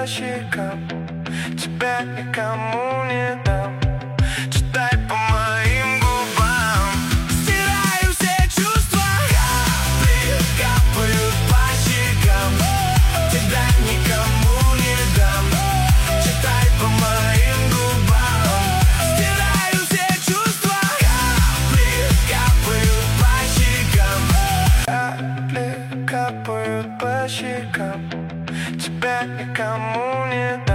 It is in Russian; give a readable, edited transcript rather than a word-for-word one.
щекам, тебя никому не дам. Читай по моим губам. Стираю все чувства, капли капают по щекам, тебя никому не дам. Читай по моим губам. Стираю все чувства, капли капают по щекам, капли капают по щекам, тебя никому не